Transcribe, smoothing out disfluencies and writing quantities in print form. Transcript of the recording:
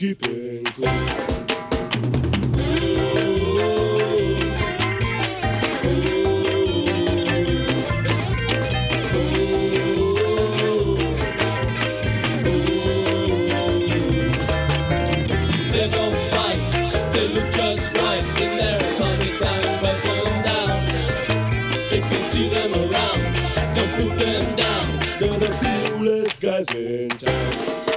keeping cool. They don't fight, they look just right in their atomic time button down. If you see them around, don't put them down. They're the coolest guys in town.